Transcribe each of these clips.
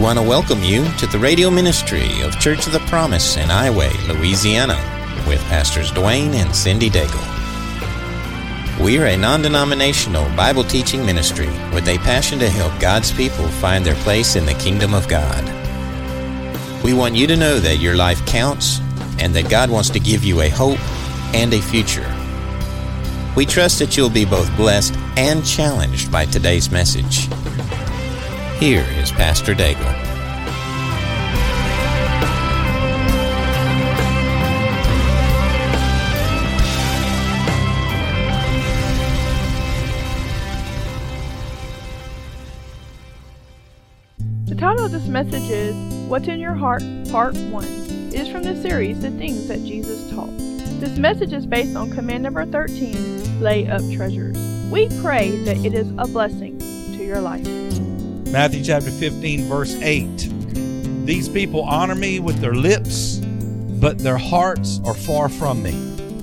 want to welcome you to the radio ministry of Church of the Promise in Highway, Louisiana, with Pastors Dwayne and Cindy Daigle. We are a non-denominational Bible teaching ministry with a passion to help God's people find their place in the kingdom of God. We want you to know that your life counts and that God wants to give you a hope and a future. We trust that you'll be both blessed and challenged by today's message. Here is Pastor Daigle. The title of this message is What's in Your Heart, Part 1. It is from the series, The Things That Jesus Taught. This message is based on command number 13, Lay Up Treasures. We pray that it is a blessing to your life. Matthew chapter 15, verse 8. These people honor me with their lips, but their hearts are far from me.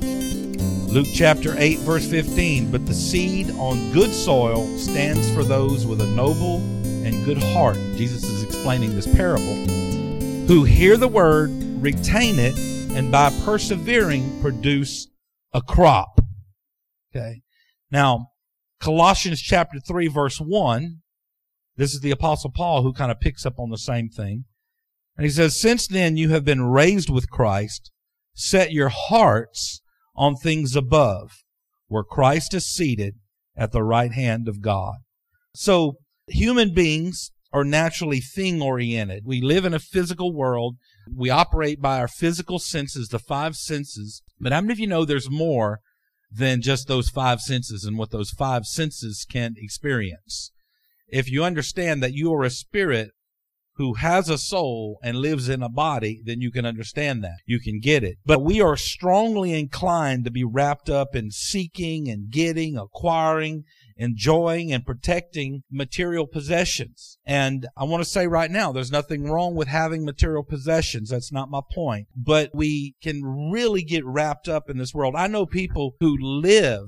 Luke chapter 8, verse 15. But the seed on good soil stands for those with a noble and good heart. Jesus is explaining this parable. Who hear the word, retain it, and by persevering produce a crop. Okay. Now, Colossians chapter 3, verse 1. This is the Apostle Paul who kind of picks up on the same thing. And he says, since then you have been raised with Christ, set your hearts on things above, where Christ is seated at the right hand of God. So, human beings are naturally thing-oriented. We live in a physical world. We operate by our physical senses, the five senses. But how many of you know there's more than just those five senses and what those five senses can experience? If you understand that you are a spirit who has a soul and lives in a body, then you can understand that. You can get it. But we are strongly inclined to be wrapped up in seeking and getting, acquiring, enjoying, and protecting material possessions. And I want to say right now, there's nothing wrong with having material possessions. That's not my point. But we can really get wrapped up in this world. I know people who live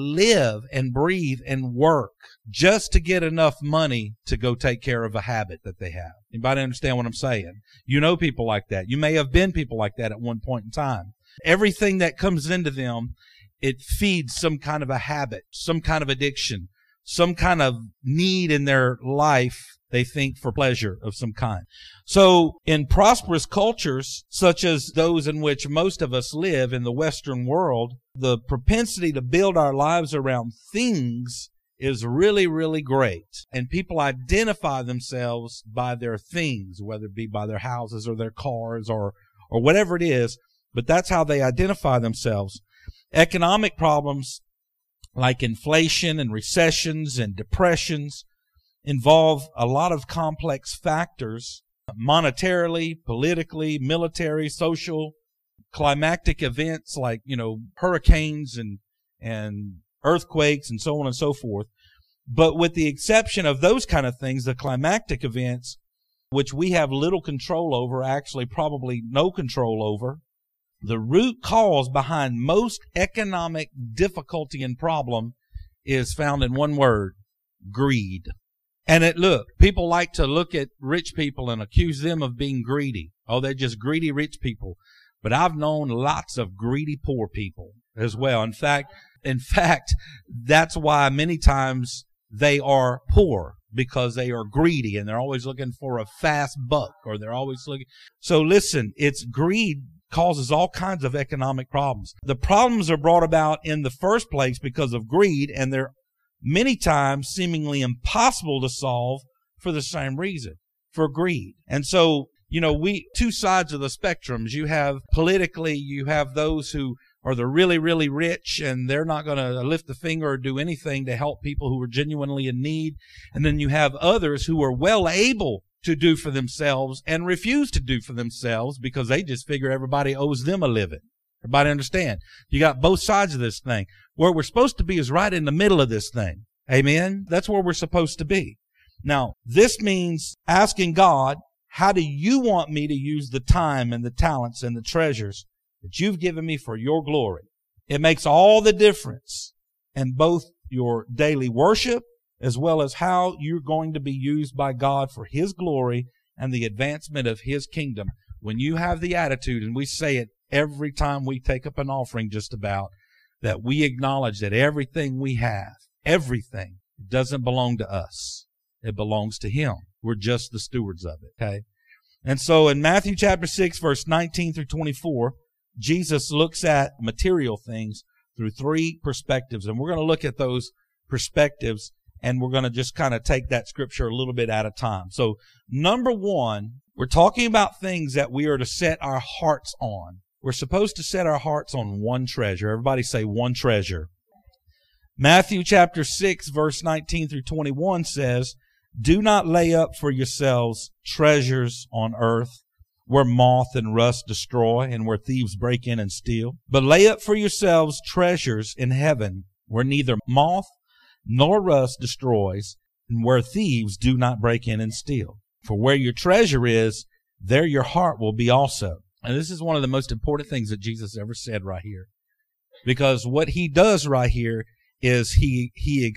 and breathe and work just to get enough money to go take care of a habit that they have. Anybody understand what I'm saying? You know people like that. You may have been people like that at one point in time. Everything that comes into them, it feeds some kind of a habit, some kind of addiction, some kind of need in their life, they think, for pleasure of some kind. So in prosperous cultures, such as those in which most of us live in the Western world, the propensity to build our lives around things is really, really great. And people identify themselves by their things, whether it be by their houses or their cars or whatever it is, but that's how they identify themselves. Economic problems like inflation and recessions and depressions involve a lot of complex factors, monetarily, politically, military, social, climactic events like, hurricanes and earthquakes and so on and so forth. But with the exception of those kind of things, the climactic events, which we have little control over, actually probably no control over, the root cause behind most economic difficulty and problem is found in one word: greed. And people like to look at rich people and accuse them of being greedy. Oh, they're just greedy rich people. But I've known lots of greedy poor people as well. In fact, that's why many times they are poor, because they are greedy and they're always looking for a fast buck, or they're always looking. So listen, it's greed causes all kinds of economic problems. The problems are brought about in the first place because of greed, and they're many times seemingly impossible to solve for the same reason, for greed. And so, two sides of the spectrums. You have politically, you have those who are the really, really rich, and they're not going to lift a finger or do anything to help people who are genuinely in need. And then you have others who are well able to do for themselves and refuse to do for themselves because they just figure everybody owes them a living. Everybody understand? You got both sides of this thing. Where we're supposed to be is right in the middle of this thing. Amen? That's where we're supposed to be. Now, this means asking God, how do you want me to use the time and the talents and the treasures that you've given me for your glory? It makes all the difference in both your daily worship as well as how you're going to be used by God for His glory and the advancement of His kingdom, when you have the attitude, and we say it every time we take up an offering just about, that we acknowledge that everything we have, everything, doesn't belong to us. It belongs to Him. We're just the stewards of it, okay? And so in Matthew chapter 6, verse 19 through 24, Jesus looks at material things through three perspectives. And we're going to look at those perspectives, and we're going to just kind of take that scripture a little bit at a time. So number one, we're talking about things that we are to set our hearts on. We're supposed to set our hearts on one treasure. Everybody say one treasure. Matthew chapter 6, verse 19 through 21 says, "Do not lay up for yourselves treasures on earth, where moth and rust destroy, and where thieves break in and steal. But lay up for yourselves treasures in heaven, where neither moth nor rust destroys, and where thieves do not break in and steal. For where your treasure is, there your heart will be also." And this is one of the most important things that Jesus ever said right here. Because what He does right here is He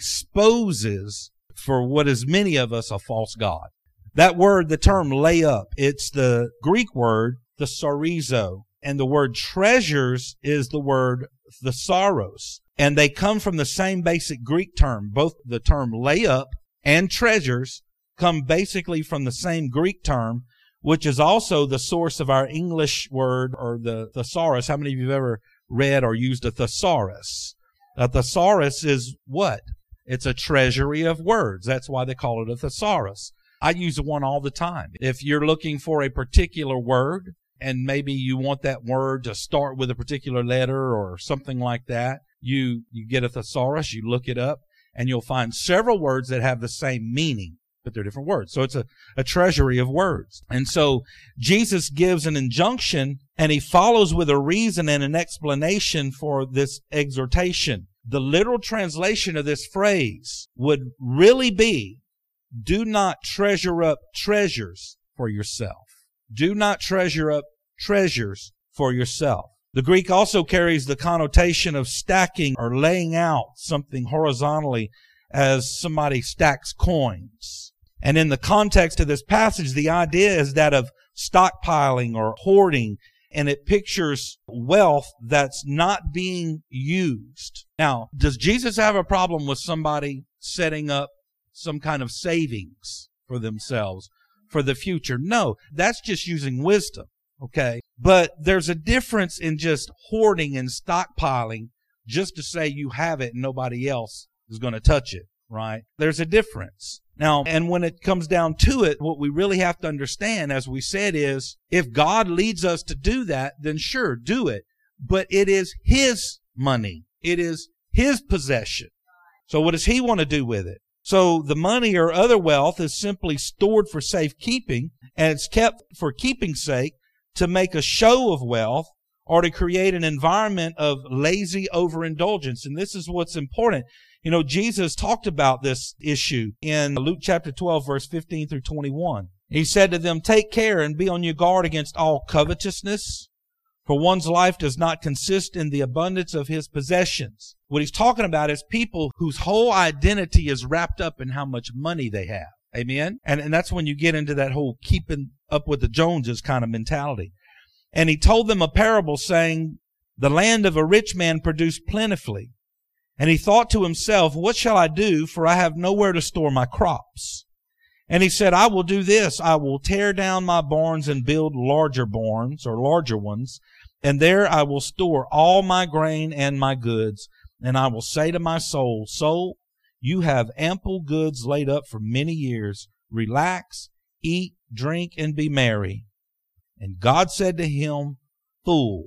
exposes, for what is many of us, a false god. That word, the term lay up, it's the Greek word, thesaurizo. And the word treasures is the word thesauros. And they come from the same basic Greek term. Both the term lay up and treasures come basically from the same Greek term, which is also the source of our English word, or the thesaurus. How many of you have ever read or used a thesaurus? A thesaurus is what? It's a treasury of words. That's why they call it a thesaurus. I use one all the time. If you're looking for a particular word, and maybe you want that word to start with a particular letter or something like that, you get a thesaurus, you look it up, and you'll find several words that have the same meaning, but they're different words. So it's a treasury of words. And so Jesus gives an injunction, and He follows with a reason and an explanation for this exhortation. The literal translation of this phrase would really be, do not treasure up treasures for yourself. Do not treasure up treasures for yourself. The Greek also carries the connotation of stacking or laying out something horizontally, as somebody stacks coins. And in the context of this passage, the idea is that of stockpiling or hoarding, and it pictures wealth that's not being used. Now, does Jesus have a problem with somebody setting up some kind of savings for themselves for the future? No, that's just using wisdom, okay? But there's a difference in just hoarding and stockpiling just to say you have it and nobody else is going to touch it, right? There's a difference. Now, and when it comes down to it, what we really have to understand, as we said, is if God leads us to do that, then sure, do it. But it is His money. It is His possession. So what does He want to do with it? So the money or other wealth is simply stored for safekeeping, and it's kept for keeping's sake, to make a show of wealth or to create an environment of lazy overindulgence. And this is what's important. You know, Jesus talked about this issue in Luke chapter 12, verse 15 through 21. He said to them, "Take care and be on your guard against all covetousness, for one's life does not consist in the abundance of his possessions." What He's talking about is people whose whole identity is wrapped up in how much money they have. Amen? And that's when you get into that whole keeping up with the Joneses kind of mentality. And He told them a parable saying, "The land of a rich man produced plentifully. And he thought to himself, what shall I do? For I have nowhere to store my crops. And he said, I will do this. I will tear down my barns and build larger barns, or larger ones. And there I will store all my grain and my goods. And I will say to my soul, soul, you have ample goods laid up for many years. Relax, eat, drink, and be merry. And God said to him, fool."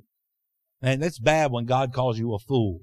And that's bad when God calls you a fool.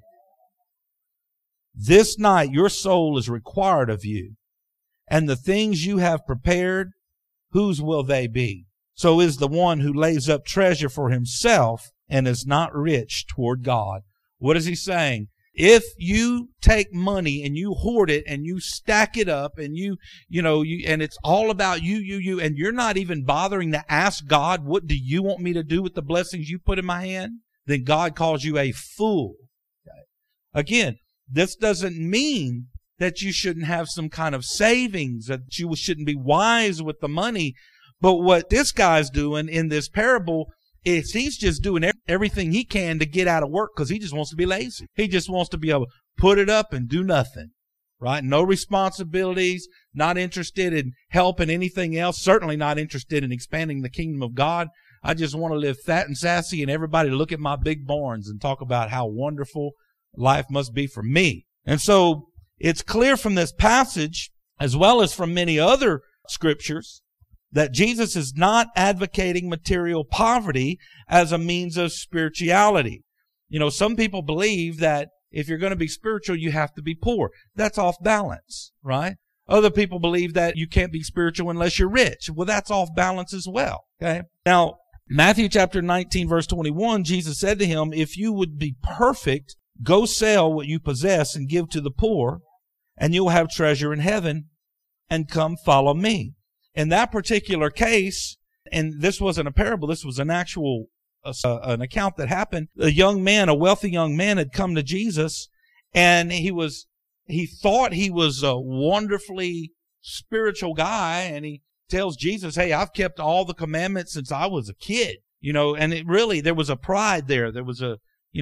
"This night your soul is required of you, and the things you have prepared, whose will they be? So is the one who lays up treasure for himself and is not rich toward God." What is he saying? If you take money and you hoard it and you stack it up and you and it's all about you, and you're not even bothering to ask God, what do you want me to do with the blessings you put in my hand? Then God calls you a fool. Okay. Again, this doesn't mean that you shouldn't have some kind of savings, that you shouldn't be wise with the money. But what this guy's doing in this parable is he's just doing everything he can to get out of work because he just wants to be lazy. He just wants to be able to put it up and do nothing, right? No responsibilities, not interested in helping anything else, certainly not interested in expanding the kingdom of God. I just want to live fat and sassy and everybody look at my big barns and talk about how wonderful life must be for me. And so it's clear from this passage, as well as from many other scriptures, that Jesus is not advocating material poverty as a means of spirituality. You know, some people believe that if you're going to be spiritual, you have to be poor. That's off balance, right? Other people believe that you can't be spiritual unless you're rich. Well, that's off balance as well, okay? Now, Matthew chapter 19, verse 21, Jesus said to him, if you would be perfect, go sell what you possess and give to the poor, and you'll have treasure in heaven, and come follow me. In that particular case, and this wasn't a parable, this was an actual an account that happened. A wealthy young man had come to Jesus, and he thought he was a wonderfully spiritual guy, and he tells Jesus, hey, I've kept all the commandments since I was a kid, you know, and there was a pride there. There was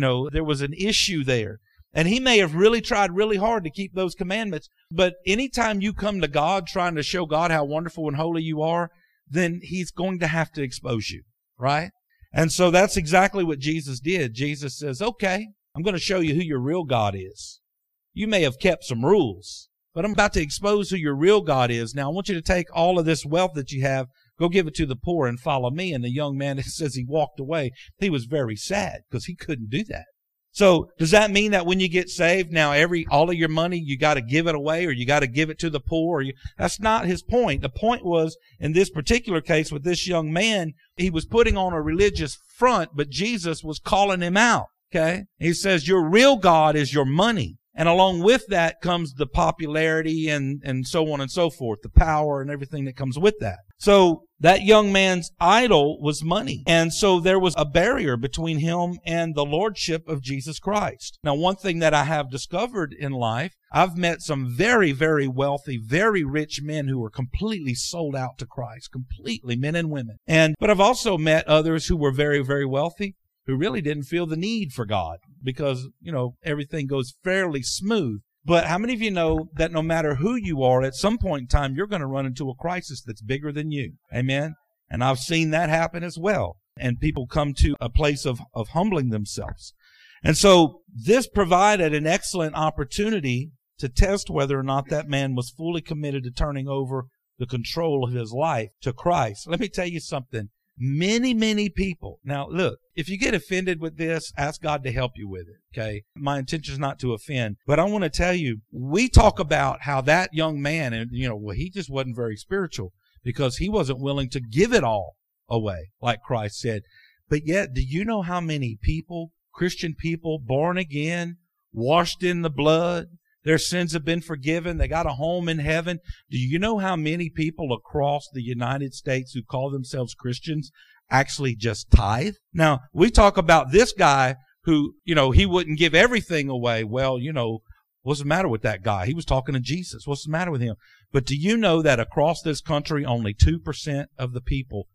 an issue there. And he may have really tried really hard to keep those commandments. But anytime you come to God trying to show God how wonderful and holy you are, then he's going to have to expose you, right? And so that's exactly what Jesus did. Jesus says, okay, I'm going to show you who your real God is. You may have kept some rules, but I'm about to expose who your real God is. Now, I want you to take all of this wealth that you have, go give it to the poor and follow me. And the young man, it says he walked away. He was very sad because he couldn't do that. So does that mean that when you get saved, now all of your money, you got to give it away or you got to give it to the poor? That's not his point. The point was, in this particular case with this young man, he was putting on a religious front, but Jesus was calling him out. Okay. He says, your real God is your money. And along with that comes the popularity and so on and so forth, the power and everything that comes with that. So that young man's idol was money. And so there was a barrier between him and the lordship of Jesus Christ. Now, one thing that I have discovered in life, I've met some very, very wealthy, very rich men who were completely sold out to Christ, completely, men and women. But I've also met others who were very, very wealthy, who really didn't feel the need for God because, you know, everything goes fairly smooth. But how many of you know that no matter who you are, at some point in time, you're going to run into a crisis that's bigger than you? Amen? And I've seen that happen as well. And people come to a place of humbling themselves. And so this provided an excellent opportunity to test whether or not that man was fully committed to turning over the control of his life to Christ. Let me tell you something. Many, many people. Now, look, if you get offended with this, ask God to help you with it, okay? My intention is not to offend. But I want to tell you, we talk about how that young man, and he just wasn't very spiritual because he wasn't willing to give it all away, like Christ said. But yet, do you know how many people, Christian people, born again, washed in the blood, their sins have been forgiven, they got a home in heaven? Do you know how many people across the United States who call themselves Christians actually just tithe? Now, we talk about this guy who, he wouldn't give everything away. Well, what's the matter with that guy? He was talking to Jesus. What's the matter with him? But do you know that across this country, only 2% of the people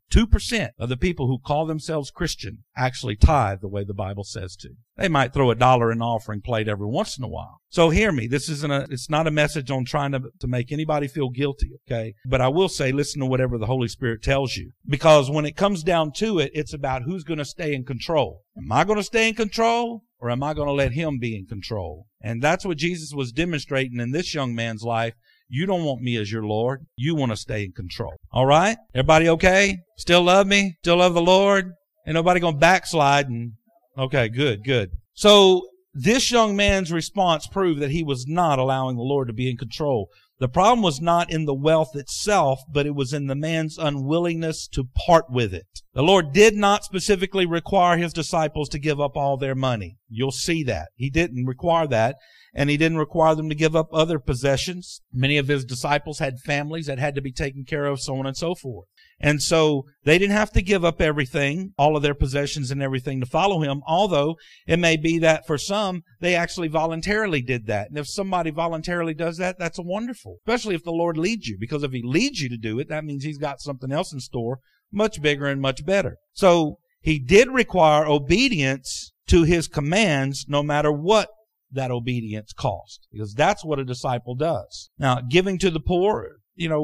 who call themselves Christian actually tithe the way the Bible says to? They might throw $1 in the offering plate every once in a while. So hear me. It's not a message on trying to make anybody feel guilty, okay? But I will say, listen to whatever the Holy Spirit tells you. Because when it comes down to it, it's about who's going to stay in control. Am I going to stay in control? Or am I going to let him be in control? And that's what Jesus was demonstrating in this young man's life. You don't want me as your Lord. You want to stay in control. All right? Everybody okay? Still love me? Still love the Lord? Ain't nobody going to backslide? Okay, good. So this young man's response proved that he was not allowing the Lord to be in control. The problem was not in the wealth itself, but it was in the man's unwillingness to part with it. The Lord did not specifically require his disciples to give up all their money. You'll see that. He didn't require that. And he didn't require them to give up other possessions. Many of his disciples had families that had to be taken care of, so on and so forth. And so they didn't have to give up everything, all of their possessions and everything to follow him, although it may be that for some, they actually voluntarily did that. And if somebody voluntarily does that, that's wonderful, especially if the Lord leads you, because if he leads you to do it, that means he's got something else in store, much bigger and much better. So he did require obedience to his commands, no matter what that obedience cost, because that's what a disciple does. Now, giving to the poor,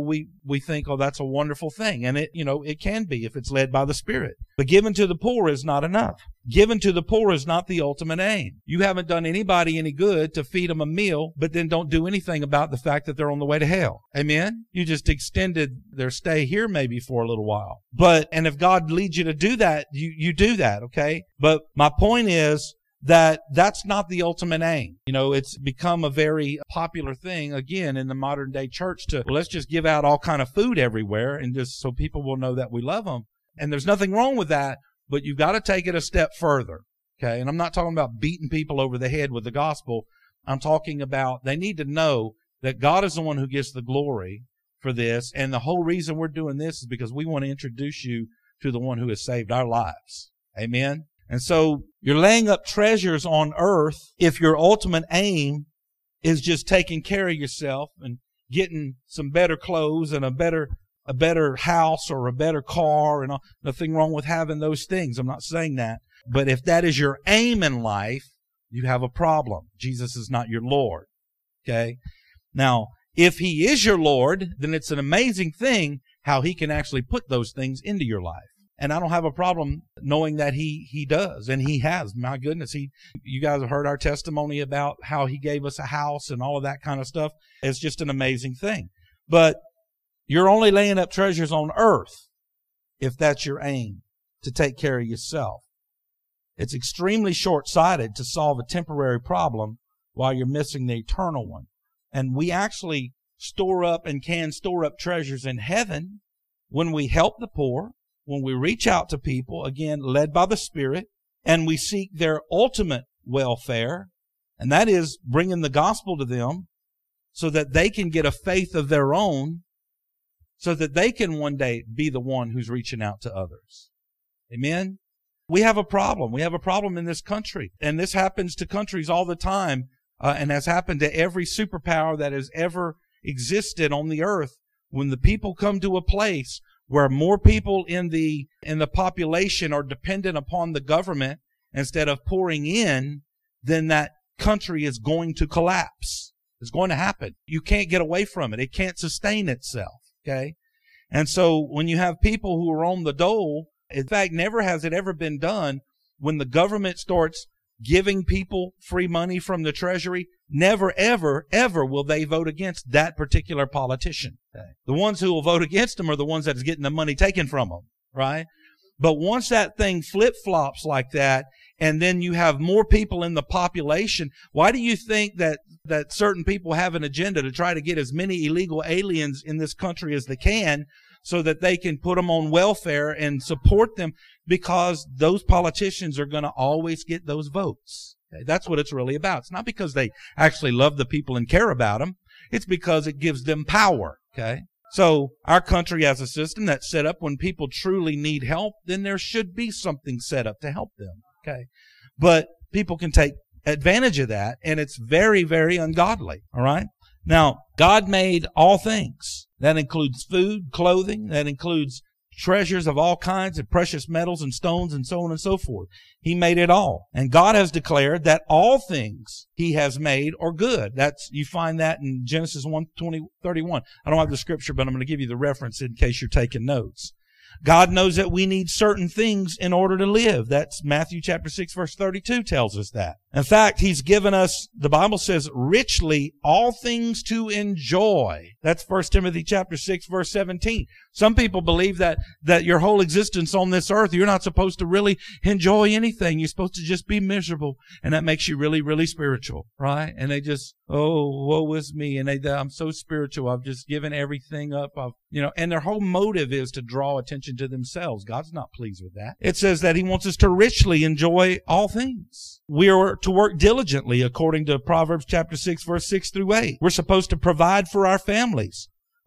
we think, oh, that's a wonderful thing. And it can be if it's led by the Spirit. But giving to the poor is not enough. Giving to the poor is not the ultimate aim. You haven't done anybody any good to feed them a meal, but then don't do anything about the fact that they're on the way to hell. Amen? You just extended their stay here maybe for a little while. And if God leads you to do that, you do that, okay? But my point is, that's not the ultimate aim. It's become a very popular thing, again, in the modern day church let's just give out all kind of food everywhere and just so people will know that we love them. And there's nothing wrong with that, but you've got to take it a step further. Okay. And I'm not talking about beating people over the head with the gospel. I'm talking about they need to know that God is the one who gets the glory for this. And the whole reason we're doing this is because we want to introduce you to the one who has saved our lives. Amen. And so you're laying up treasures on earth if your ultimate aim is just taking care of yourself and getting some better clothes and a better house or a better car, and nothing wrong with having those things. I'm not saying that. But if that is your aim in life, you have a problem. Jesus is not your Lord. Okay? Now, if he is your Lord, then it's an amazing thing how he can actually put those things into your life. And I don't have a problem knowing that he does, and he has. My goodness, you guys have heard our testimony about how he gave us a house and all of that kind of stuff. It's just an amazing thing. But you're only laying up treasures on earth if that's your aim, to take care of yourself. It's extremely short-sighted to solve a temporary problem while you're missing the eternal one. And we actually store up and can store up treasures in heaven when we help the poor, when we reach out to people, again, led by the Spirit, and we seek their ultimate welfare, and that is bringing the gospel to them so that they can get a faith of their own, so that they can one day be the one who's reaching out to others. Amen? We have a problem. We have a problem in this country, and this happens to countries all the time, and has happened to every superpower that has ever existed on the earth. When the people come to a place where more people in the population are dependent upon the government instead of pouring in, then that country is going to collapse. It's going to happen. You can't get away from it. It can't sustain itself. Okay? And so when you have people who are on the dole, in fact, never has it ever been done, when the government starts giving people free money from the treasury, never, ever, ever will they vote against that particular politician. Okay. The ones who will vote against them are the ones that's getting the money taken from them, right? But once that thing flip-flops like that, and then you have more people in the population, why do you think that certain people have an agenda to try to get as many illegal aliens in this country as they can so that they can put them on welfare and support them? Because those politicians are going to always get those votes. Okay? That's what it's really about. It's not because they actually love the people and care about them. It's because it gives them power. Okay? So our country has a system that's set up when people truly need help, then there should be something set up to help them. Okay? But people can take advantage of that, and it's very, very ungodly. All right? Now, God made all things. That includes food, clothing, that includes treasures of all kinds of precious metals and stones and so on and so forth. He made it all. And God has declared that all things He has made are good. You find that in Genesis 1:31. I don't have the scripture, but I'm going to give you the reference in case you're taking notes. God knows that we need certain things in order to live. That's Matthew chapter 6, verse 32 tells us that. In fact, He's given us, the Bible says, richly all things to enjoy. That's 1 Timothy chapter 6, verse 17. Some people believe that your whole existence on this earth, you're not supposed to really enjoy anything. You're supposed to just be miserable. And that makes you really, really spiritual, right? And they just, oh, woe is me. And I'm so spiritual. I've just given everything up. And their whole motive is to draw attention to themselves. God's not pleased with that. It says that He wants us to richly enjoy all things. We are to work diligently according to Proverbs chapter 6, verse 6 through 8. We're supposed to provide for our families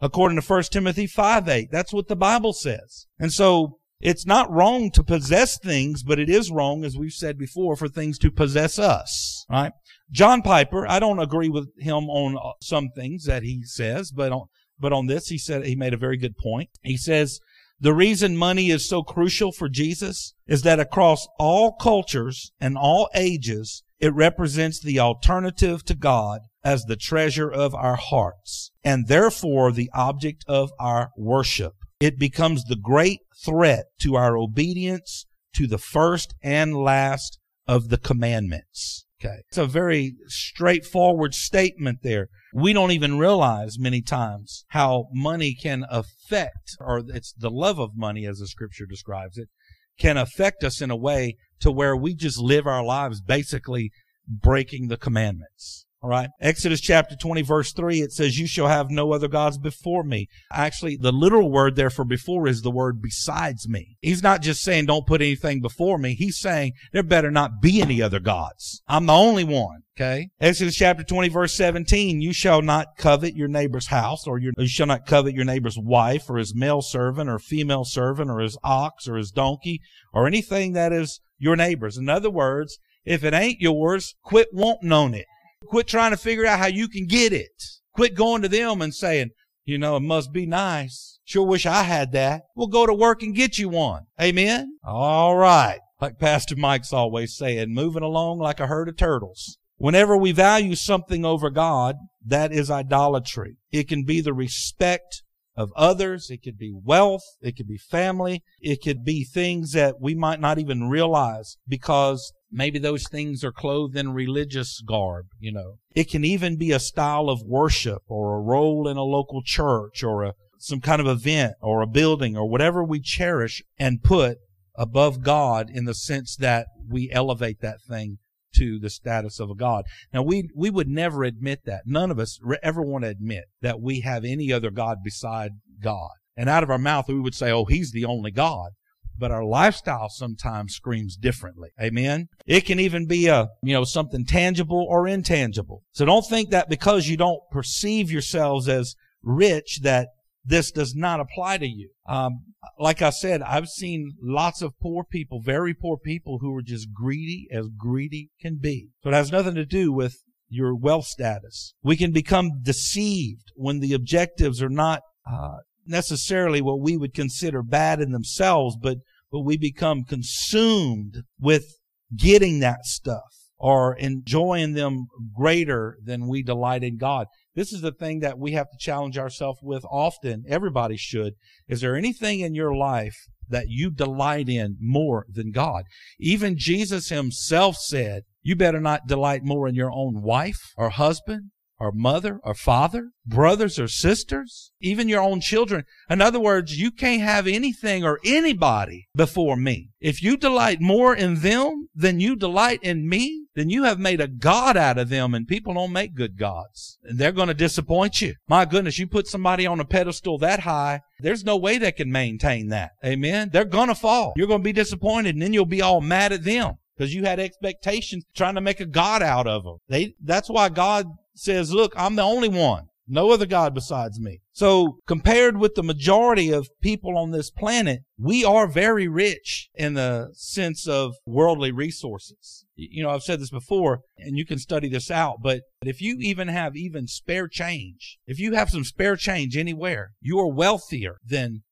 according to 1 Timothy 5:8. That's what the Bible says. And so it's not wrong to possess things, but it is wrong, as we've said before, for things to possess us, right? John Piper, I don't agree with him on some things that he says, but on this, he made a very good point. He says, the reason money is so crucial for Jesus is that across all cultures and all ages, it represents the alternative to God as the treasure of our hearts, and therefore the object of our worship. It becomes the great threat to our obedience to the first and last of the commandments. Okay. It's a very straightforward statement there. We don't even realize many times how money can affect, or it's the love of money as the scripture describes it, can affect us in a way to where we just live our lives basically breaking the commandments. All right. Exodus chapter 20, verse 3, it says, you shall have no other gods before me. Actually, the literal word there for before is the word besides me. He's not just saying don't put anything before me. He's saying there better not be any other gods. I'm the only one. Okay. Exodus chapter 20, verse 17, you shall not covet your neighbor's house, or you shall not covet your neighbor's wife, or his male servant, or female servant, or his ox, or his donkey, or anything that is your neighbor's. In other words, if it ain't yours, quit wanting on it. Quit trying to figure out how you can get it. Quit going to them and saying, you know, it must be nice. Sure wish I had that. We'll go to work and get you one. Amen? All right. Like Pastor Mike's always saying, moving along like a herd of turtles. Whenever we value something over God, that is idolatry. It can be the respect of others. It could be wealth. It could be family. It could be things that we might not even realize because maybe those things are clothed in religious garb, you know. It can even be a style of worship or a role in a local church or some kind of event or a building or whatever we cherish and put above God in the sense that we elevate that thing to the status of a God. Now, we would never admit that. None of us ever want to admit that we have any other God beside God. And out of our mouth, we would say, oh, he's the only God. But our lifestyle sometimes screams differently. Amen? It can even be something tangible or intangible. So don't think that because you don't perceive yourselves as rich that this does not apply to you. Like I said, I've seen lots of poor people, very poor people who are just greedy as greedy can be. So it has nothing to do with your wealth status. We can become deceived when the objectives are not necessarily what we would consider bad in themselves, but we become consumed with getting that stuff or enjoying them greater than we delight in God. This is the thing that we have to challenge ourselves with often. Everybody should. Is there anything in your life that you delight in more than God? Even Jesus himself said, you better not delight more in your own wife or husband or mother or father, brothers or sisters, even your own children. In other words, you can't have anything or anybody before me. If you delight more in them than you delight in me, then you have made a God out of them, and people don't make good gods. And they're going to disappoint you. My goodness, you put somebody on a pedestal that high, there's no way they can maintain that. Amen? They're going to fall. You're going to be disappointed, and then you'll be all mad at them because you had expectations trying to make a God out of them. That's why God says, look, I'm the only one. No other God besides me. So compared with the majority of people on this planet, we are very rich in the sense of worldly resources. You know, I've said this before, and you can study this out, but if you even have spare change, if you have some spare change anywhere, you are wealthier than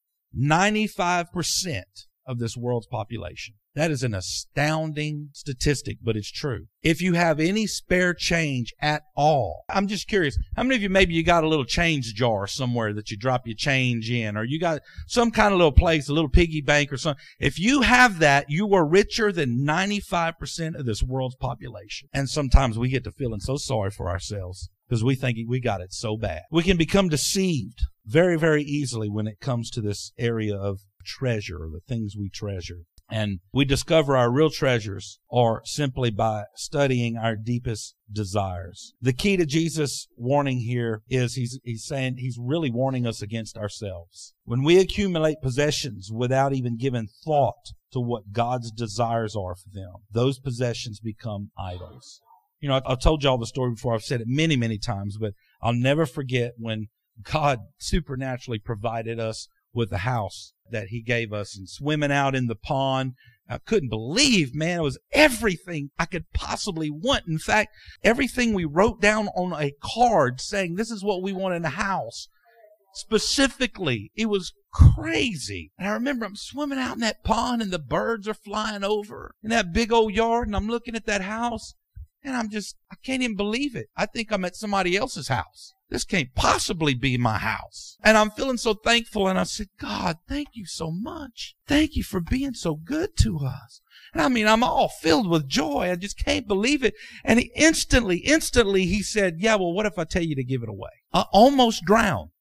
95% of this world's population. That is an astounding statistic, but it's true. If you have any spare change at all, I'm just curious, how many of you, maybe you got a little change jar somewhere that you drop your change in, or you got some kind of little place, a little piggy bank or something. If you have that, you are richer than 95% of this world's population. And sometimes we get to feeling so sorry for ourselves because we think we got it so bad. We can become deceived very, very easily when it comes to this area of treasure, or the things we treasure. And we discover our real treasures are simply by studying our deepest desires. The key to Jesus' warning here is he's saying he's really warning us against ourselves. When we accumulate possessions without even giving thought to what God's desires are for them, those possessions become idols. You know, I've told y'all the story before. I've said it many, many times, but I'll never forget when God supernaturally provided us with the house that He gave us, and swimming out in the pond. I couldn't believe, man, it was everything I could possibly want. In fact, everything we wrote down on a card saying this is what we want in the house. Specifically, it was crazy. And I remember I'm swimming out in that pond and the birds are flying over in that big old yard, and I'm looking at that house and I can't even believe it. I think I'm at somebody else's house. This can't possibly be my house. And I'm feeling so thankful. And I said, God, thank you so much. Thank you for being so good to us. And I mean, I'm all filled with joy. I just can't believe it. And he instantly, he said, yeah, well, what if I tell you to give it away? I almost drowned.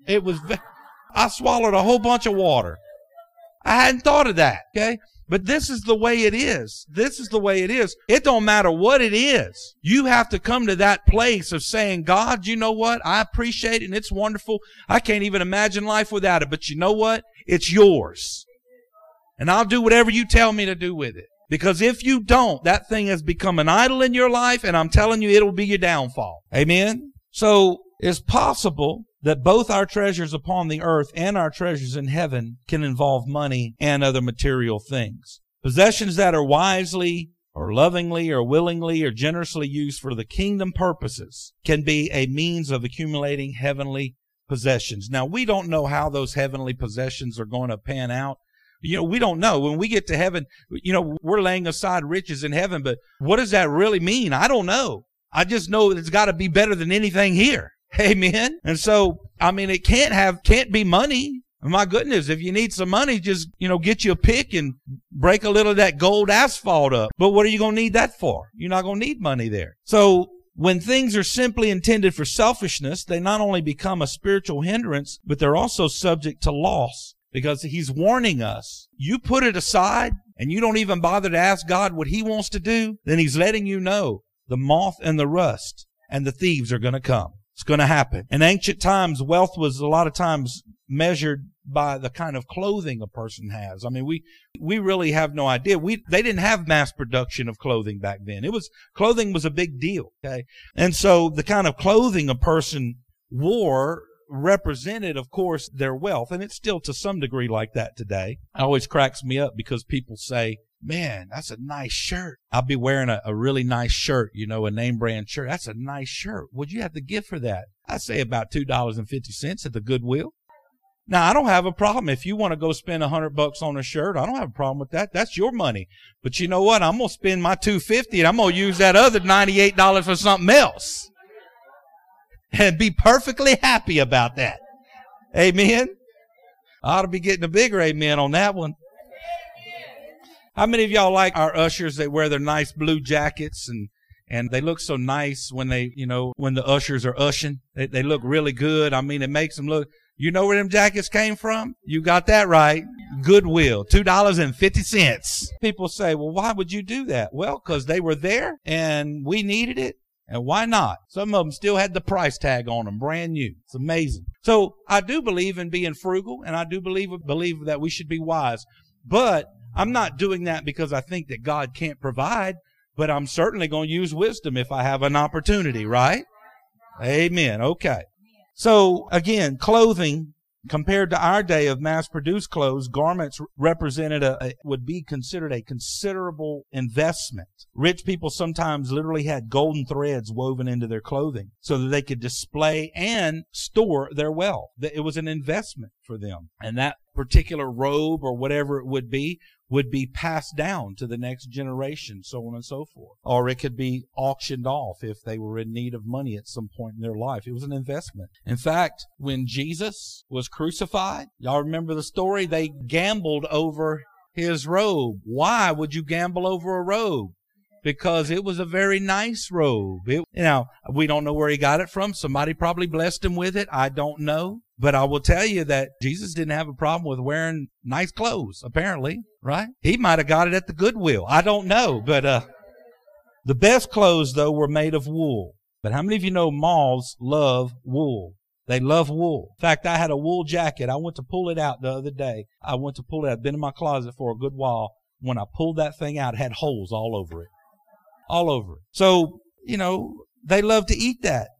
I swallowed a whole bunch of water. I hadn't thought of that, okay? But this is the way it is. This is the way it is. It don't matter what it is. You have to come to that place of saying, God, you know what? I appreciate it and it's wonderful. I can't even imagine life without it. But you know what? It's yours. And I'll do whatever you tell me to do with it. Because if you don't, that thing has become an idol in your life, and I'm telling you, it'll be your downfall. Amen? So it's possible that both our treasures upon the earth and our treasures in heaven can involve money and other material things. Possessions that are wisely or lovingly or willingly or generously used for the kingdom purposes can be a means of accumulating heavenly possessions. Now, we don't know how those heavenly possessions are going to pan out. You know, we don't know. When we get to heaven, you know, we're laying aside riches in heaven, but what does that really mean? I don't know. I just know that it's got to be better than anything here. Amen. And so, I mean, it can't be money. My goodness, if you need some money, just, get you a pick and break a little of that gold asphalt up. But what are you going to need that for? You're not going to need money there. So when things are simply intended for selfishness, they not only become a spiritual hindrance, but they're also subject to loss, because He's warning us. You put it aside and you don't even bother to ask God what He wants to do, then He's letting you know the moth and the rust and the thieves are going to come. It's going to happen. In ancient times, wealth was a lot of times measured by the kind of clothing a person has. I mean, we really have no idea. They didn't have mass production of clothing back then. Clothing was a big deal, okay? And so the kind of clothing a person wore represented, of course, their wealth, and it's still to some degree like that today. It always cracks me up because people say, man, that's a nice shirt. I'll be wearing a really nice shirt, a name brand shirt. That's a nice shirt. What'd you have to give for that? I say about $2.50 at the Goodwill. Now, I don't have a problem. If you want to go spend $100 on a shirt, I don't have a problem with that. That's your money. But you know what? I'm going to spend my $2.50 and I'm going to use that other $98 for something else. And be perfectly happy about that. Amen? I ought to be getting a bigger amen on that one. How many of y'all like our ushers that wear their nice blue jackets and they look so nice when when the ushers are ushing? They look really good. I mean, it makes them look. You know where them jackets came from? You got that right. Goodwill, $2.50. People say, well, why would you do that? Well, because they were there and we needed it. And why not? Some of them still had the price tag on them, brand new. It's amazing. So I do believe in being frugal, and I do believe that we should be wise. But I'm not doing that because I think that God can't provide, but I'm certainly going to use wisdom if I have an opportunity, right? Amen. Okay. So again, clothing, compared to our day of mass-produced clothes, garments would be considered a considerable investment. Rich people sometimes literally had golden threads woven into their clothing so that they could display and store their wealth. It was an investment for them. And that particular robe or whatever it would be passed down to the next generation, so on and so forth. Or it could be auctioned off if they were in need of money at some point in their life. It was an investment. In fact, when Jesus was crucified, y'all remember the story? They gambled over his robe. Why would you gamble over a robe? Because it was a very nice robe. We don't know where he got it from. Somebody probably blessed him with it. I don't know. But I will tell you that Jesus didn't have a problem with wearing nice clothes, apparently, right? He might have got it at the Goodwill. I don't know. But the best clothes, though, were made of wool. But how many of you know moths love wool? They love wool. In fact, I had a wool jacket. I went to pull it out the other day. I'd been in my closet for a good while. When I pulled that thing out, it had holes all over it. All over it. So, they love to eat that.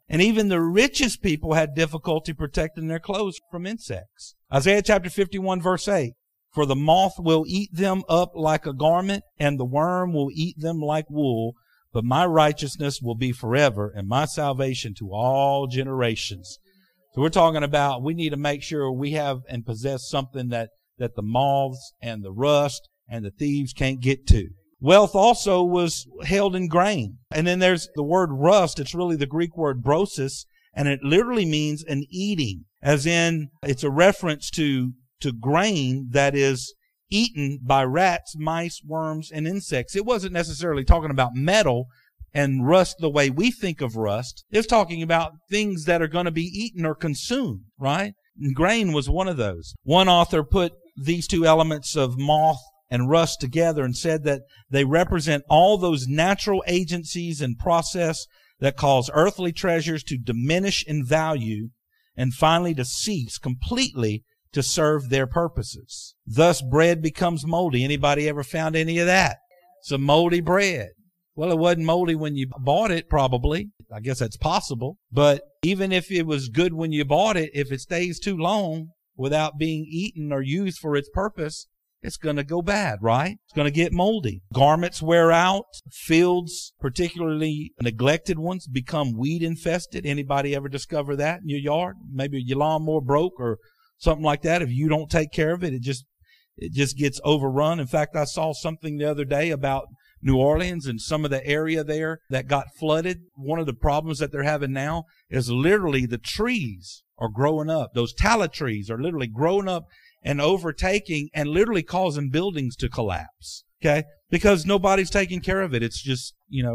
And even the richest people had difficulty protecting their clothes from insects. Isaiah chapter 51 verse 8. For the moth will eat them up like a garment, and the worm will eat them like wool. But my righteousness will be forever, and my salvation to all generations. So we're talking about we need to make sure we have and possess something that the moths and the rust and the thieves can't get to. Wealth also was held in grain. And then there's the word rust. It's really the Greek word brosis, and it literally means an eating, as in it's a reference to grain that is eaten by rats, mice, worms, and insects. It wasn't necessarily talking about metal and rust the way we think of rust. It's talking about things that are going to be eaten or consumed, right? And grain was one of those. One author put these two elements of moth and rust together and said that they represent all those natural agencies and process that cause earthly treasures to diminish in value and finally to cease completely to serve their purposes. Thus, bread becomes moldy. Anybody ever found any of that? Some moldy bread. Well, it wasn't moldy when you bought it, probably. I guess that's possible. But even if it was good when you bought it, if it stays too long without being eaten or used for its purpose, it's going to go bad, right? It's going to get moldy. Garments wear out. Fields, particularly neglected ones, become weed infested. Anybody ever discover that in your yard? Maybe your lawnmower broke or something like that. If you don't take care of it, it just gets overrun. In fact, I saw something the other day about New Orleans and some of the area there that got flooded. One of the problems that they're having now is literally the trees are growing up. Those tallow trees are literally growing up and overtaking and literally causing buildings to collapse. Okay? Because nobody's taking care of it. It's just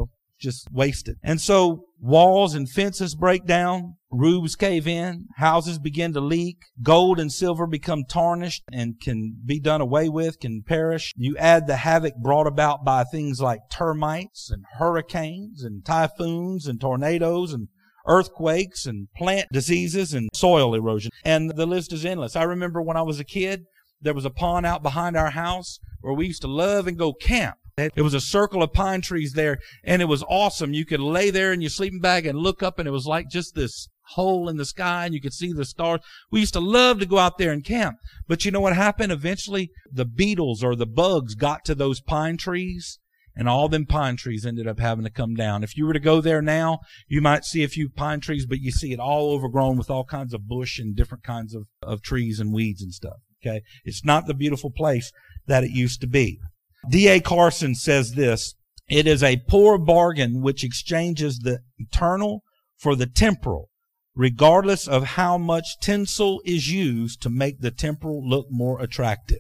wasted. And so walls and fences break down, roofs cave in, houses begin to leak, gold and silver become tarnished and can be done away with, can perish. You add the havoc brought about by things like termites and hurricanes and typhoons and tornadoes and earthquakes and plant diseases and soil erosion. And the list is endless. I remember when I was a kid, there was a pond out behind our house where we used to love and go camp. It was a circle of pine trees there, and it was awesome. You could lay there in your sleeping bag and look up, and it was like just this hole in the sky, and you could see the stars. We used to love to go out there and camp. But you know what happened? Eventually, the beetles or the bugs got to those pine trees, and all them pine trees ended up having to come down. If you were to go there now, you might see a few pine trees, but you see it all overgrown with all kinds of bush and different kinds of trees and weeds and stuff. Okay? It's not the beautiful place that it used to be. D.A. Carson says this: it is a poor bargain which exchanges the eternal for the temporal, regardless of how much tinsel is used to make the temporal look more attractive.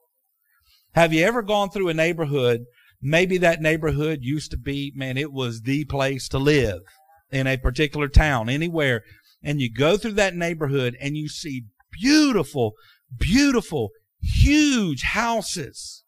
Have you ever gone through a neighborhood? Maybe that neighborhood used to be, man, it was the place to live in a particular town, anywhere. And you go through that neighborhood and you see beautiful, beautiful, huge houses.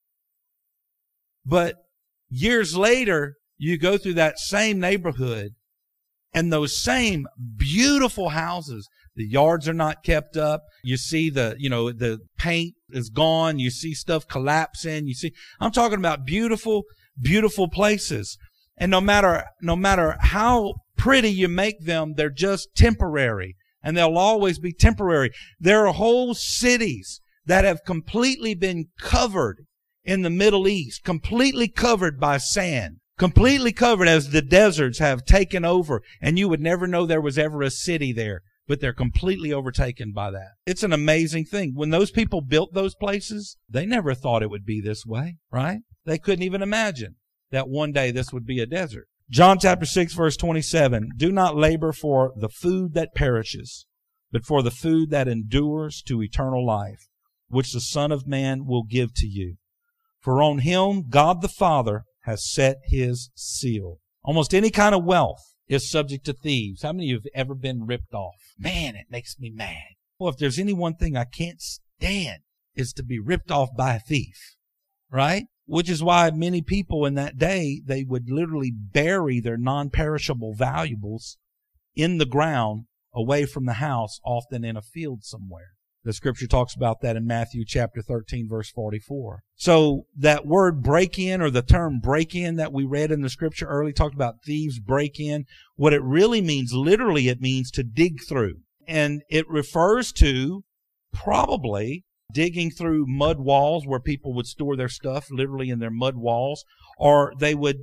But years later, you go through that same neighborhood and those same beautiful houses, the yards are not kept up. You see the paint is gone. You see stuff collapsing. I'm talking about beautiful, beautiful places. And no matter how pretty you make them, they're just temporary, and they'll always be temporary. There are whole cities that have completely been covered in the Middle East, completely covered by sand, completely covered as the deserts have taken over, and you would never know there was ever a city there, but they're completely overtaken by that. It's an amazing thing. When those people built those places, they never thought it would be this way, right? They couldn't even imagine that one day this would be a desert. John chapter 6, verse 27, do not labor for the food that perishes, but for the food that endures to eternal life, which the Son of Man will give to you. For on him God the Father has set his seal. Almost any kind of wealth is subject to thieves. How many of you have ever been ripped off? Man, it makes me mad. Well, if there's any one thing I can't stand, is to be ripped off by a thief, right? Which is why many people in that day, they would literally bury their non-perishable valuables in the ground away from the house, often in a field somewhere. The scripture talks about that in Matthew chapter 13, verse 44. So that word break in, or the term break in that we read in the scripture early, talked about thieves break in. What it really means, literally, it means to dig through. And it refers to probably digging through mud walls where people would store their stuff, literally in their mud walls, or they would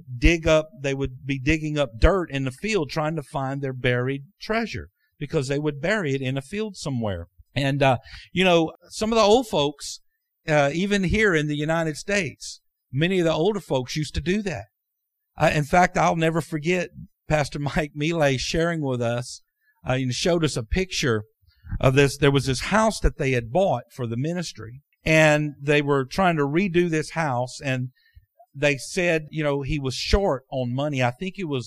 be digging up dirt in the field trying to find their buried treasure, because they would bury it in a field somewhere. And, some of the old folks, even here in the United States, many of the older folks used to do that. In fact, I'll never forget Pastor Mike Milay sharing with us, showed us a picture of this. There was this house that they had bought for the ministry, and they were trying to redo this house, and they said, he was short on money. I think it was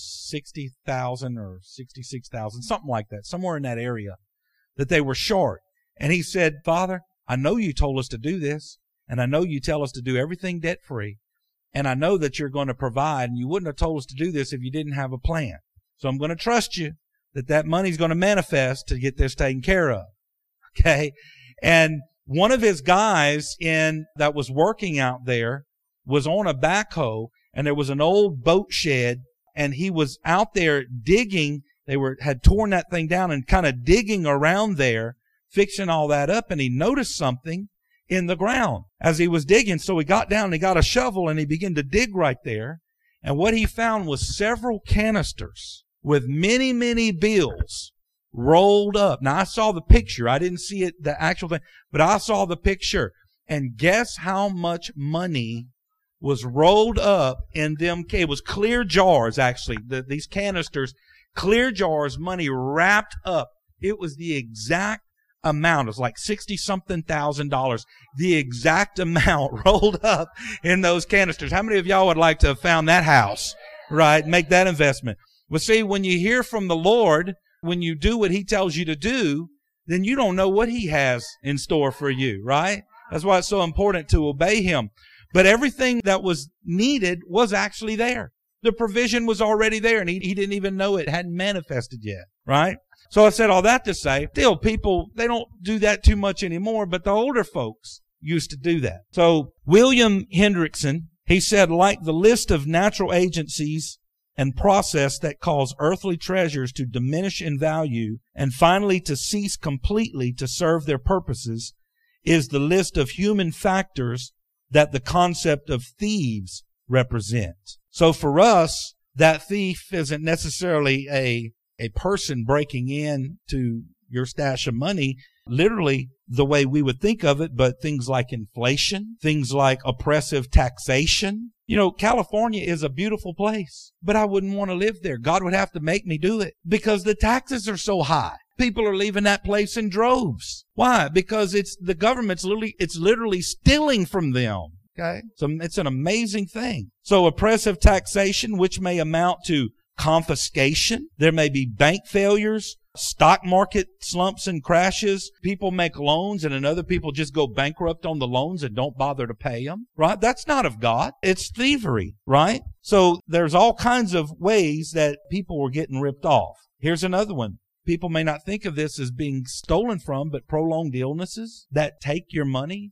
$60,000 or $66,000, something like that, somewhere in that area, that they were short. And he said, Father, I know you told us to do this, and I know you tell us to do everything debt-free, and I know that you're going to provide, and you wouldn't have told us to do this if you didn't have a plan. So I'm going to trust you that money's going to manifest to get this taken care of. Okay? And one of his guys that was working out there was on a backhoe, and there was an old boat shed, and he was out there digging. They had torn that thing down and kind of digging around there, fixing all that up, and he noticed something in the ground as he was digging. So he got down and he got a shovel and he began to dig right there. And what he found was several canisters with many, many bills rolled up. Now, I saw the picture. I didn't see it, the actual thing, but I saw the picture. And guess how much money was rolled up in them? It was clear jars, actually. These canisters, clear jars, money wrapped up. It was the exact amount. It was like $60-something thousand. The exact amount rolled up in those canisters. How many of y'all would like to have found that house, right? Make that investment. Well, see, when you hear from the Lord, when you do what He tells you to do, then you don't know what He has in store for you, right? That's why it's so important to obey Him. But everything that was needed was actually there. The provision was already there, and he didn't even know it hadn't manifested yet, right? So I said all that to say, still, people, they don't do that too much anymore, but the older folks used to do that. So William Hendrickson, he said, like the list of natural agencies and process that cause earthly treasures to diminish in value and finally to cease completely to serve their purposes, is the list of human factors that the concept of thieves represent. So for us, that thief isn't necessarily a person breaking in to your stash of money, literally the way we would think of it, but things like inflation, things like oppressive taxation. California is a beautiful place, but I wouldn't want to live there. God would have to make me do it because the taxes are so high. People are leaving that place in droves. Why? Because the government's literally stealing from them. Okay? So it's an amazing thing. So oppressive taxation, which may amount to confiscation. There may be bank failures, stock market slumps and crashes. People make loans and then other people just go bankrupt on the loans and don't bother to pay them, right? That's not of God. It's thievery, right? So there's all kinds of ways that people were getting ripped off. Here's another one. People may not think of this as being stolen from, but prolonged illnesses that take your money,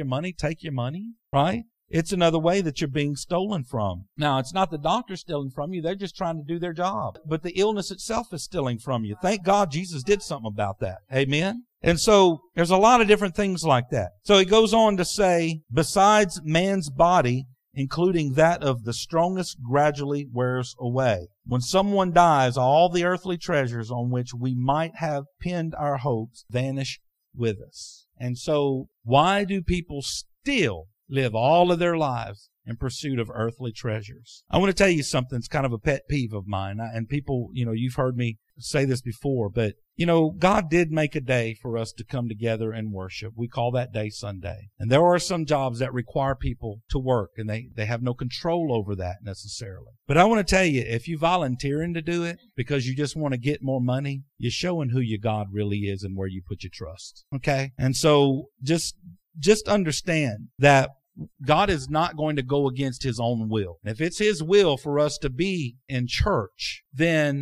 right? It's another way that you're being stolen from. Now, it's not the doctor stealing from you. They're just trying to do their job. But the illness itself is stealing from you. Thank God Jesus did something about that. Amen? And so there's a lot of different things like that. So he goes on to say, besides man's body, including that of the strongest, gradually wears away. When someone dies, all the earthly treasures on which we might have pinned our hopes vanish with us. And so why do people still live all of their lives in pursuit of earthly treasures? I want to tell you something. It's kind of a pet peeve of mine. And people, you've heard me say this before, but, God did make a day for us to come together and worship. We call that day Sunday. And there are some jobs that require people to work, and they have no control over that necessarily. But I want to tell you, if you're volunteering to do it because you just want to get more money, you're showing who your God really is and where you put your trust. Okay? And so just understand that God is not going to go against His own will. If it's His will for us to be in church, then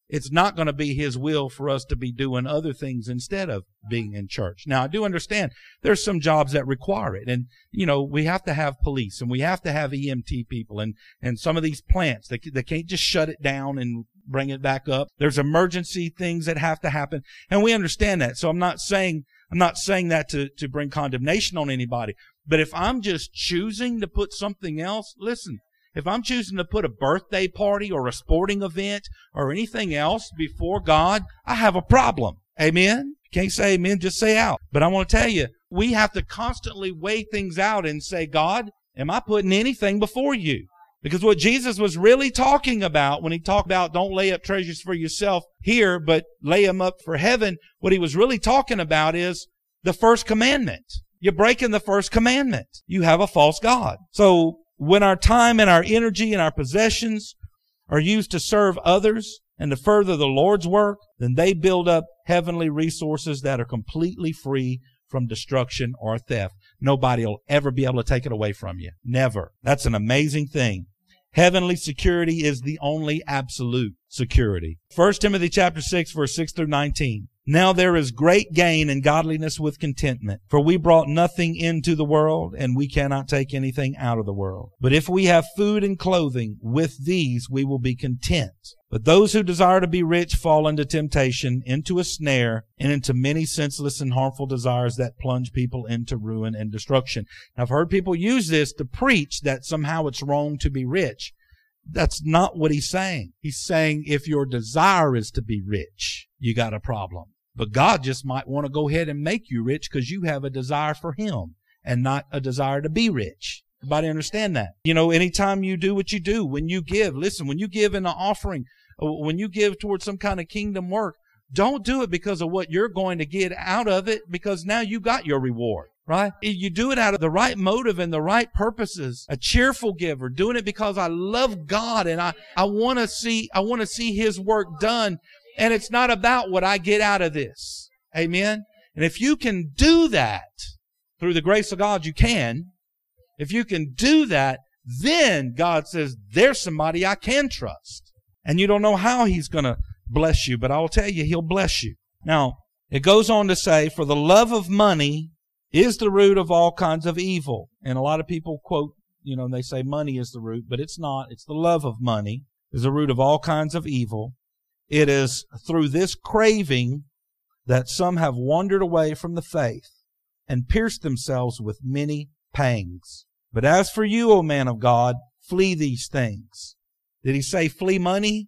it's not going to be His will for us to be doing other things instead of being in church. Now, I do understand there's some jobs that require it. And, we have to have police and we have to have EMT people and some of these plants, they can't just shut it down and bring it back up. There's emergency things that have to happen. And we understand that. So I'm not saying that to bring condemnation on anybody. But if I'm just choosing to put something else, listen, if I'm choosing to put a birthday party or a sporting event or anything else before God, I have a problem. Amen? Can't say amen, just say out. But I want to tell you, we have to constantly weigh things out and say, God, am I putting anything before you? Because what Jesus was really talking about when He talked about don't lay up treasures for yourself here, but lay them up for heaven, what He was really talking about is the first commandment. You're breaking the first commandment. You have a false god. So when our time and our energy and our possessions are used to serve others and to further the Lord's work, then they build up heavenly resources that are completely free from destruction or theft. Nobody will ever be able to take it away from you. Never. That's an amazing thing. Heavenly security is the only absolute security. 1 Timothy chapter 6, verse 6 through 19. Now there is great gain in godliness with contentment, for we brought nothing into the world, and we cannot take anything out of the world. But if we have food and clothing, with these we will be content. But those who desire to be rich fall into temptation, into a snare, and into many senseless and harmful desires that plunge people into ruin and destruction. Now, I've heard people use this to preach that somehow it's wrong to be rich. That's not what he's saying. He's saying if your desire is to be rich, you got a problem. But God just might want to go ahead and make you rich because you have a desire for Him and not a desire to be rich. Everybody understand that? Anytime you do what you do, when you give, listen, when you give in an offering, when you give towards some kind of kingdom work, don't do it because of what you're going to get out of it, because now you got your reward. Right? You do it out of the right motive and the right purposes. A cheerful giver, doing it because I love God and I want to see His work done. And it's not about what I get out of this. Amen? And if you can do that, through the grace of God, you can. If you can do that, then God says, there's somebody I can trust. And you don't know how He's going to bless you, but I'll tell you, He'll bless you. Now, it goes on to say, for the love of money is the root of all kinds of evil. And a lot of people quote, they say money is the root, but it's not. It's the love of money is the root of all kinds of evil. It is through this craving that some have wandered away from the faith and pierced themselves with many pangs. But as for you, O man of God, flee these things. Did he say flee money?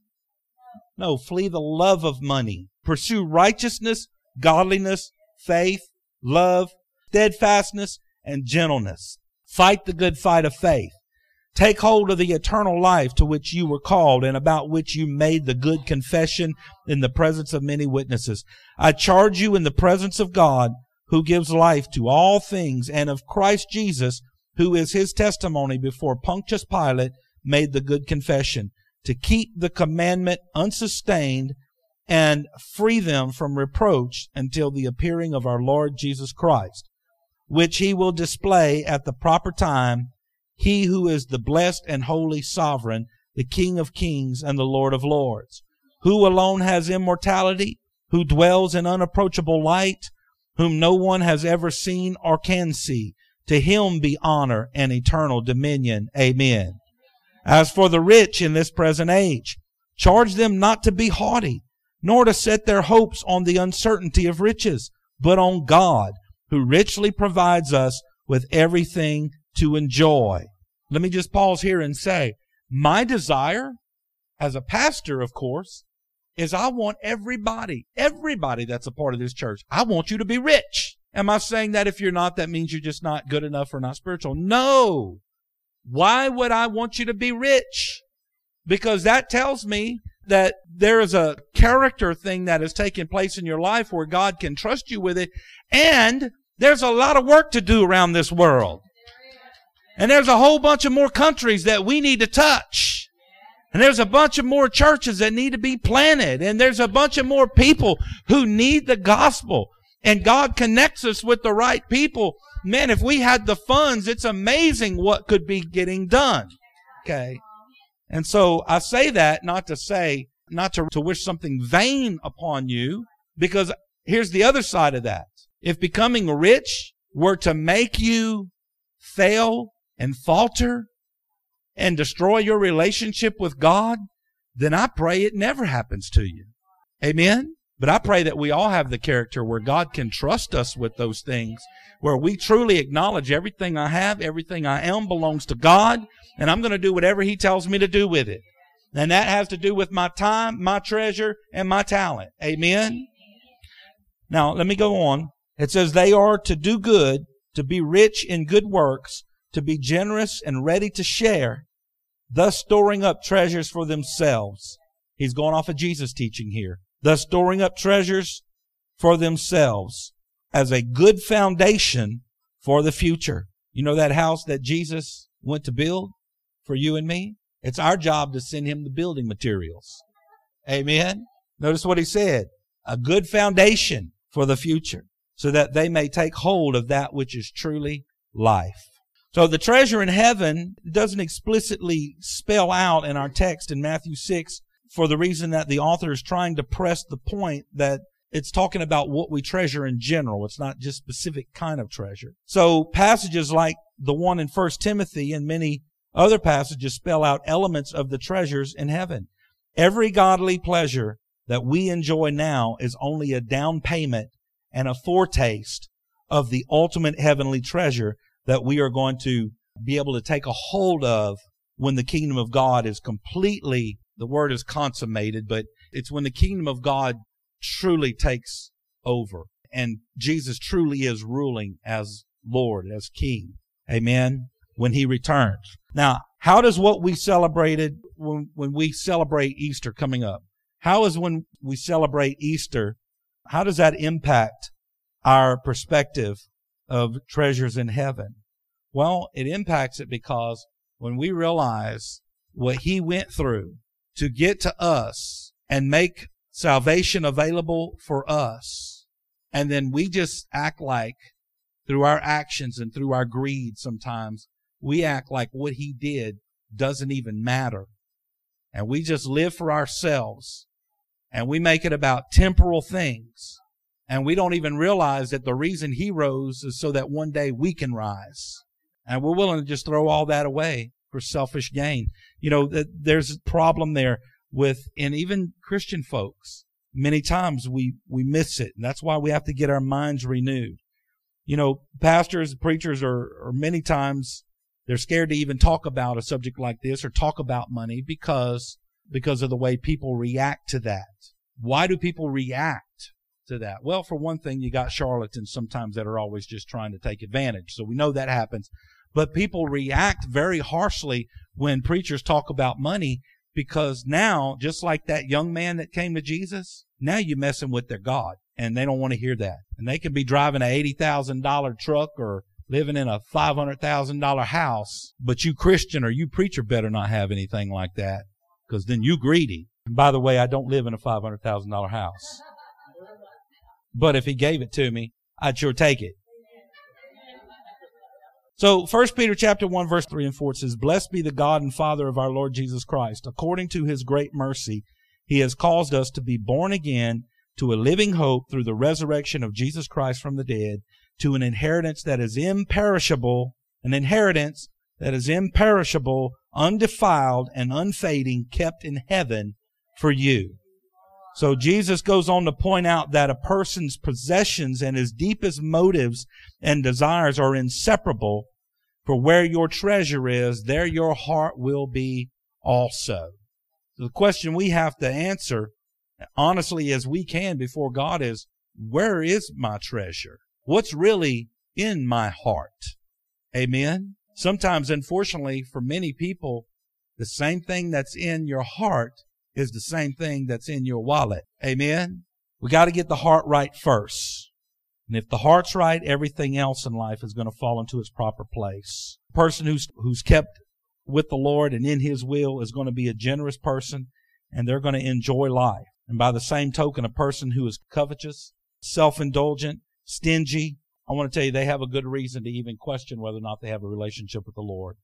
No, flee the love of money. Pursue righteousness, godliness, faith, love, steadfastness, and gentleness. Fight the good fight of faith. Take hold of the eternal life to which you were called and about which you made the good confession in the presence of many witnesses. I charge you in the presence of God, who gives life to all things, and of Christ Jesus, who is His testimony before Pontius Pilate made the good confession, to keep the commandment unsustained and free them from reproach until the appearing of our Lord Jesus Christ, which He will display at the proper time, He who is the blessed and holy sovereign, the King of kings and the Lord of lords, who alone has immortality, who dwells in unapproachable light, whom no one has ever seen or can see. To Him be honor and eternal dominion. Amen. As for the rich in this present age, charge them not to be haughty, nor to set their hopes on the uncertainty of riches, but on God, who richly provides us with everything to enjoy. Let me just pause here and say, my desire as a pastor, of course, is I want everybody that's a part of this church, I want you to be rich. Am I saying that if you're not, that means you're just not good enough or not spiritual? No. Why would I want you to be rich? Because that tells me that there is a character thing that has taken place in your life where God can trust you with it. And there's a lot of work to do around this world. And there's a whole bunch of more countries that we need to touch. And there's a bunch of more churches that need to be planted. And there's a bunch of more people who need the gospel. And God connects us with the right people. Man, if we had the funds, it's amazing what could be getting done. Okay. And so I say that not to say, not to wish something vain upon you, because here's the other side of that. If becoming rich were to make you fail and falter and destroy your relationship with God, then I pray it never happens to you. Amen? But I pray that we all have the character where God can trust us with those things, where we truly acknowledge everything I have, everything I am belongs to God, and I'm going to do whatever He tells me to do with it. And that has to do with my time, my treasure, and my talent. Amen? Now, let me go on. It says, they are to do good, to be rich in good works, to be generous and ready to share, thus storing up treasures for themselves. He's going off of Jesus' teaching here. Thus storing up treasures for themselves as a good foundation for the future. You know that house that Jesus went to build for you and me? It's our job to send Him the building materials. Amen? Notice what He said. A good foundation for the future, so that they may take hold of that which is truly life. So the treasure in heaven doesn't explicitly spell out in our text in Matthew 6 for the reason that the author is trying to press the point that it's talking about what we treasure in general. It's not just specific kind of treasure. So passages like the one in 1 Timothy and many other passages spell out elements of the treasures in heaven. Every godly pleasure that we enjoy now is only a down payment and a foretaste of the ultimate heavenly treasure that we are going to be able to take a hold of when the kingdom of God is completely, the word is consummated, but it's when the kingdom of God truly takes over and Jesus truly is ruling as Lord, as King. Amen. When He returns. Now, how does what we celebrated when we celebrate Easter coming up? How is when we celebrate Easter, how does that impact our perspective of treasures in heaven? Well, it impacts it because when we realize what He went through to get to us and make salvation available for us, and then we just act like, through our actions and through our greed sometimes, we act like what He did doesn't even matter. And we just live for ourselves. And we make it about temporal things. And we don't even realize that the reason He rose is so that one day we can rise. And we're willing to just throw all that away for selfish gain. You know, there's a problem there and even Christian folks. Many times we miss it. And that's why we have to get our minds renewed. You know, pastors, preachers are many times, they're scared to even talk about a subject like this or talk about money because of the way people react to that. Why do people react to that? Well, for one thing, you got charlatans sometimes that are always just trying to take advantage. So we know that happens. But people react very harshly when preachers talk about money because now, just like that young man that came to Jesus, now you're messing with their God and they don't want to hear that. And they can be driving an $80,000 truck or living in a $500,000 house, but you Christian or you preacher better not have anything like that. Because then you greedy. And by the way, I don't live in a $500,000 house. But if He gave it to me, I'd sure take it. So 1 Peter chapter 1, verse 3 and 4 says, Blessed be the God and Father of our Lord Jesus Christ. According to His great mercy, He has caused us to be born again to a living hope through the resurrection of Jesus Christ from the dead, to an inheritance that is imperishable, undefiled, and unfading, kept in heaven for you. So Jesus goes on to point out that a person's possessions and his deepest motives and desires are inseparable. For where your treasure is, there your heart will be also. So the question we have to answer, honestly as we can before God, is, where is my treasure? What's really in my heart? Amen? Sometimes, unfortunately, for many people, the same thing that's in your heart is the same thing that's in your wallet. Amen? We got to get the heart right first. And if the heart's right, everything else in life is going to fall into its proper place. A person who's kept with the Lord and in His will is going to be a generous person, and they're going to enjoy life. And by the same token, a person who is covetous, self-indulgent, stingy, I want to tell you, they have a good reason to even question whether or not they have a relationship with the Lord.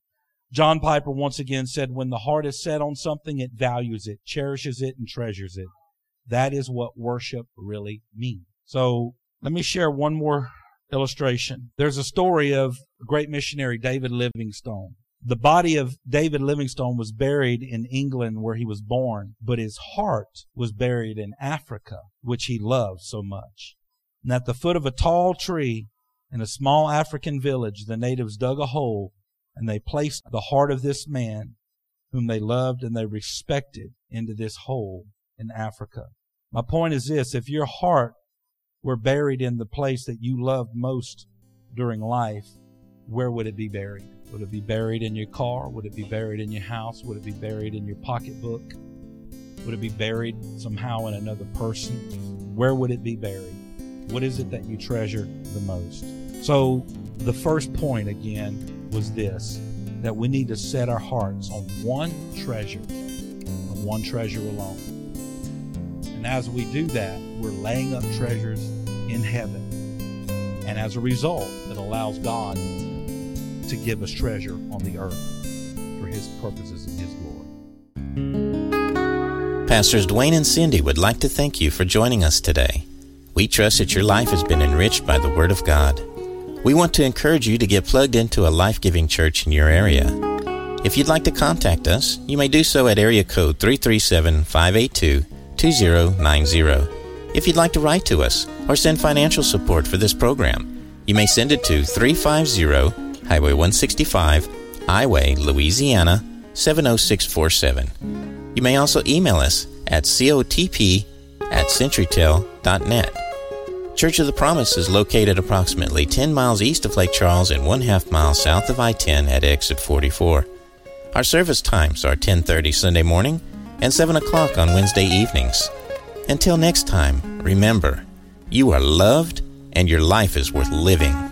John Piper once again said, when the heart is set on something, it values it, cherishes it, and treasures it. That is what worship really means. So let me share one more illustration. There's a story of a great missionary, David Livingstone. The body of David Livingstone was buried in England where he was born, but his heart was buried in Africa, which he loved so much. And at the foot of a tall tree in a small African village, the natives dug a hole and they placed the heart of this man whom they loved and they respected into this hole in Africa. My point is this: if your heart were buried in the place that you loved most during life, where would it be buried? Would it be buried in your car? Would it be buried in your house? Would it be buried in your pocketbook? Would it be buried somehow in another person? Where would it be buried? What is it that you treasure the most? So the first point again was this, that we need to set our hearts on one treasure alone. And as we do that, we're laying up treasures in heaven. And as a result, it allows God to give us treasure on the earth for His purposes and His glory. Pastors Dwayne and Cindy would like to thank you for joining us today. We trust that your life has been enriched by the Word of God. We want to encourage you to get plugged into a life-giving church in your area. If you'd like to contact us, you may do so at area code 337-582-2090. If you'd like to write to us or send financial support for this program, you may send it to 350 Highway 165, Highway, Louisiana, 70647. You may also email us at cotp@centurytel.net. Church of the Promise is located approximately 10 miles east of Lake Charles and 1/2 mile south of I-10 at exit 44. Our service times are 10:30 Sunday morning and 7 o'clock on Wednesday evenings. Until next time, remember, you are loved and your life is worth living.